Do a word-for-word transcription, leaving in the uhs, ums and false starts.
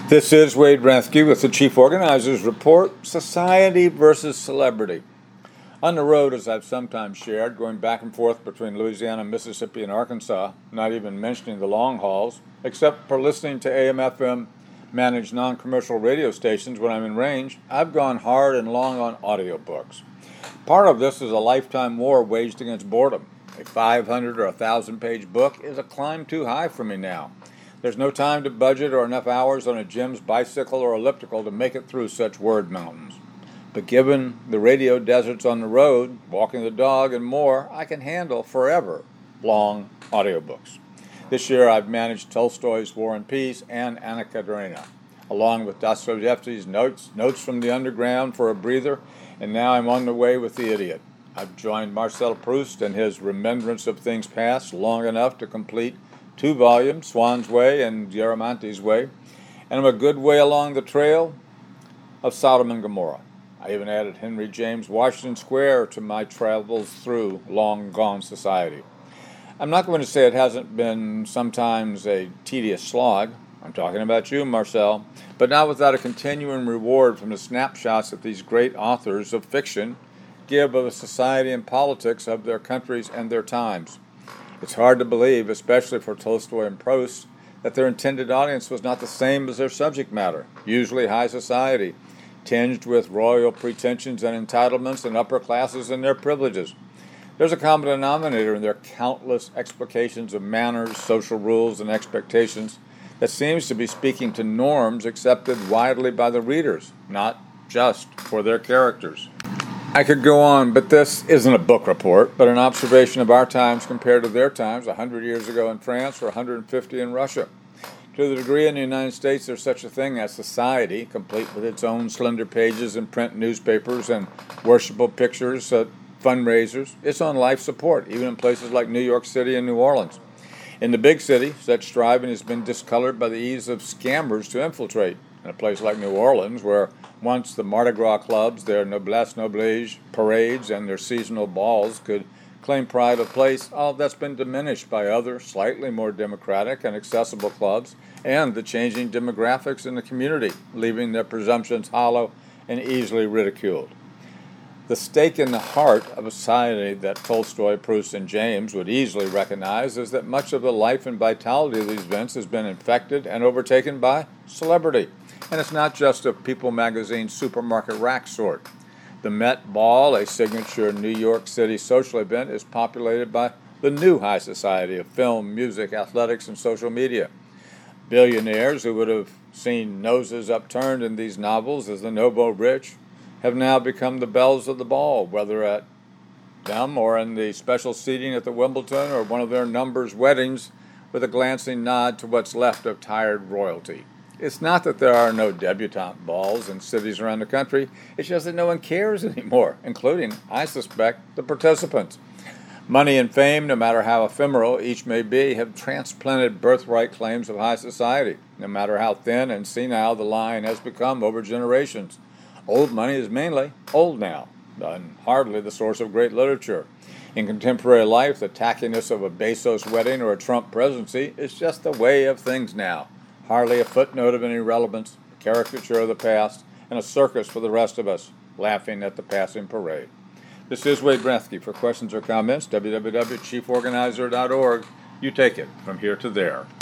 This is Wade Rathke with the Chief Organizers Report, Society versus Celebrity. On the road, as I've sometimes shared, going back and forth between Louisiana, Mississippi, and Arkansas, not even mentioning the long hauls, except for listening to A M F M managed non-commercial radio stations when I'm in range, I've gone hard and long on audiobooks. Part of this is a lifetime war waged against boredom. A five hundred or one thousand page book is a climb too high for me now. There's no time to budget or enough hours on a gym's bicycle or elliptical to make it through such word mountains. But given the radio deserts on the road, walking the dog, and more, I can handle forever long audiobooks. This year I've managed Tolstoy's War and Peace and Anna Karenina, along with Dostoevsky's Notes, Notes from the Underground for a breather, and now I'm on the way with The Idiot. I've joined Marcel Proust and his Remembrance of Things Past long enough to complete two volumes, Swann's Way and Garamanti's Way, and I'm a good way along the trail of Sodom and Gomorrah. I even added Henry James' Washington Square to my travels through long gone society. I'm not going to say it hasn't been sometimes a tedious slog. I'm talking about you, Marcel, but not without a continuing reward from the snapshots that these great authors of fiction give of the society and politics of their countries and their times. It's hard to believe, especially for Tolstoy and Proust, that their intended audience was not the same as their subject matter, usually high society, tinged with royal pretensions and entitlements and upper classes and their privileges. There's a common denominator in their countless explications of manners, social rules, and expectations that seems to be speaking to norms accepted widely by the readers, not just for their characters. I could go on, but this isn't a book report, but an observation of our times compared to their times one hundred years ago in France or one hundred fifty in Russia. To the degree in the United States there's such a thing as society, complete with its own slender pages and print newspapers and worshipful pictures at fundraisers, it's on life support, even in places like New York City and New Orleans. In the big city, such striving has been discolored by the ease of scammers to infiltrate. In a place like New Orleans, where once the Mardi Gras clubs, their noblesse oblige parades, and their seasonal balls could claim pride of place, all that's been diminished by other, slightly more democratic and accessible clubs, and the changing demographics in the community, leaving their presumptions hollow and easily ridiculed. The stake in the heart of a society that Tolstoy, Proust, and James would easily recognize is that much of the life and vitality of these events has been infected and overtaken by celebrity. And it's not just a People magazine supermarket rack sort. The Met Ball, a signature New York City social event, is populated by the new high society of film, music, athletics, and social media. Billionaires who would have seen noses upturned in these novels as the nouveau rich have now become the belles of the ball, whether at them or in the special seating at the Wimbledon or one of their numbers' weddings with a glancing nod to what's left of tired royalty. It's not that there are no debutante balls in cities around the country. It's just that no one cares anymore, including, I suspect, the participants. Money and fame, no matter how ephemeral each may be, have transplanted birthright claims of high society, no matter how thin and senile the line has become over generations. Old money is mainly old now, and hardly the source of great literature. In contemporary life, the tackiness of a Bezos wedding or a Trump presidency is just the way of things now. Hardly a footnote of any relevance, a caricature of the past, and a circus for the rest of us, laughing at the passing parade. This is Wade Rathke. For questions or comments, w w w dot chief organizer dot org. You take it from here to there.